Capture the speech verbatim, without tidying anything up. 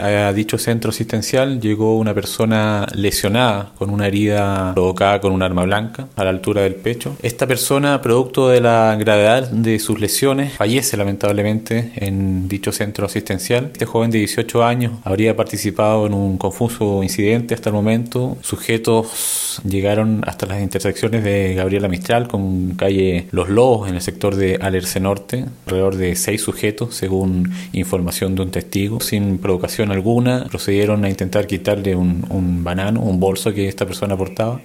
A dicho centro asistencial llegó una persona lesionada con una herida provocada con un arma blanca a la altura del pecho. Esta persona, producto de la gravedad de sus lesiones, fallece lamentablemente en dicho centro asistencial. Este joven de dieciocho años habría participado en un confuso incidente hasta el momento. Sujetos llegaron hasta las intersecciones de Gabriela Mistral con calle Los Lobos en el sector de Alerce Norte. Alrededor de seis sujetos, según información de un testigo, sin provocación alguna, procedieron a intentar quitarle un, un banano, un bolso que esta persona portaba.